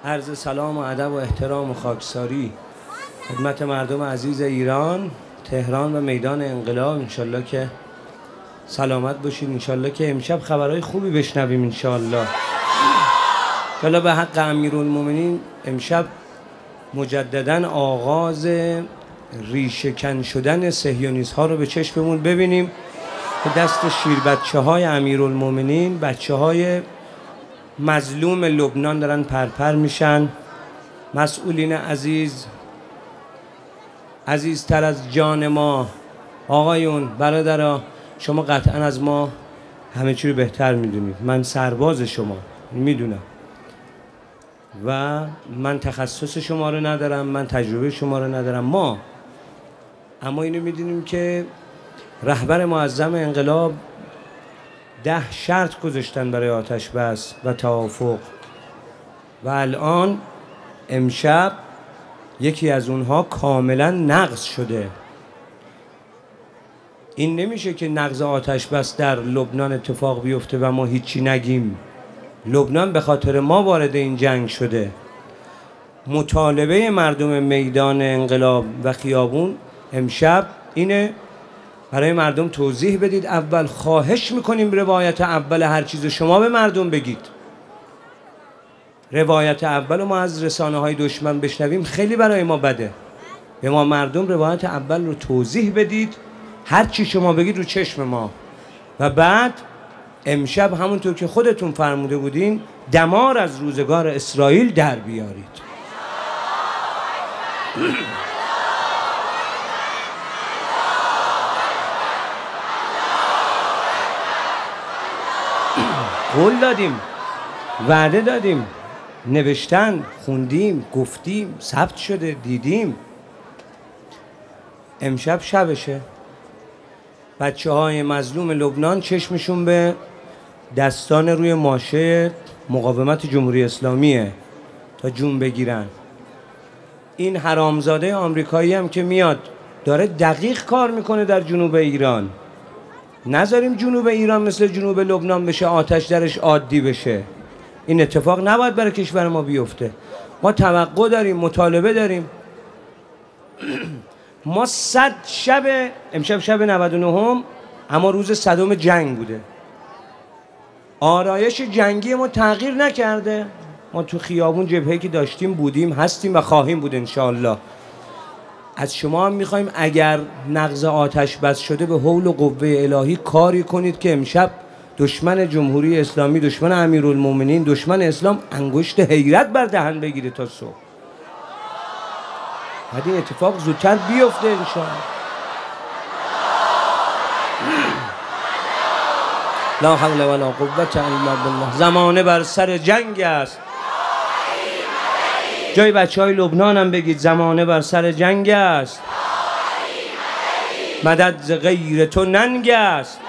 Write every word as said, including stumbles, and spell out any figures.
عرض سلام و ادب و احترام و خاکساری خدمت مردم عزیز ایران، تهران و میدان انقلاب. انشالله که سلامت باشین، انشالله که امشب خبرهای خوبی بشنویم انشالله. انشالله به حق امیرالمومنین امشب مجدداً آغاز ریشه‌کن شدن صهیونیست ها رو به چشممون ببینیم که دست شیر بچه های امیرالمومنین، بچه های مظلوم لبنان دارن پرپر میشن. مسئولین عزیز، عزیزتر از جان ما، آقایون، برادرها، شما قطعا از ما همه چی رو بهتر میدونید. من سرباز شما میدونم و من تخصص شما رو ندارم، من تجربه شما رو ندارم. ما اما اینو میدونیم که رهبر معظم انقلاب ده شرط گذاشتن برای آتش بس و توافق و الان امشب یکی از اونها کاملا نقض شده. این نمیشه که نقض آتش بس در لبنان اتفاق بیفته و ما هیچی نگیم. لبنان به خاطر ما وارد این جنگ شده. مطالبه مردم میدان انقلاب و خیابون امشب اینه برای مردم توضیح بدید. اول خواهش میکنیم روایت اول هر چیز شما به مردم بگید. روایت اول ما از رسانه های دشمن بشنویم خیلی برای ما بده. به ما مردم روایت اول رو توضیح بدید، هر چی شما بگید رو چشم ما. و بعد امشب همونطور که خودتون فرموده بودین دمار از روزگار اسرائیل در بیارید. قول دادیم، وعده دادیم، نوشتن، خوندیم، گفتیم، ثبت شده، دیدیم. امشب شبشه. بچه های مظلوم لبنان چشمشون به دستان روی ماشه مقاومت جمهوری اسلامیه تا جون بگیرن. این حرامزاده آمریکایی هم که میاد داره دقیق کار میکنه در جنوب ایران. نذاریم جنوب ایران مثل جنوب لبنان بشه، آتش درش عادی بشه. این اتفاق نباید برای کشور ما بیفته. ما توقع داریم، مطالبه داریم. ما صد شب، امشب شب نود و نهم، اما روز صدم جنگ بوده. آرایش جنگی ما تغییر نکرده. ما تو خیابون جبهه‌ای که داشتیم بودیم، هستیم و خواهیم بود انشاءالله. از شما هم میخوایم اگر نقض آتش بس شده به حول و قوه الهی کاری کنید که امشب دشمن جمهوری اسلامی، دشمن امیرالمومنین، دشمن اسلام انگشت حیرت بر دهن بگیره تا صبح. بعد این اتفاق زودتر بیفته انشاءالله. لا حول ولا قوة الا بالله. زمانه بر سر جنگ است. جای بچه های لبنان هم بگید زمانه بر سر جنگ است. مدد ز غیر تو ننگ است.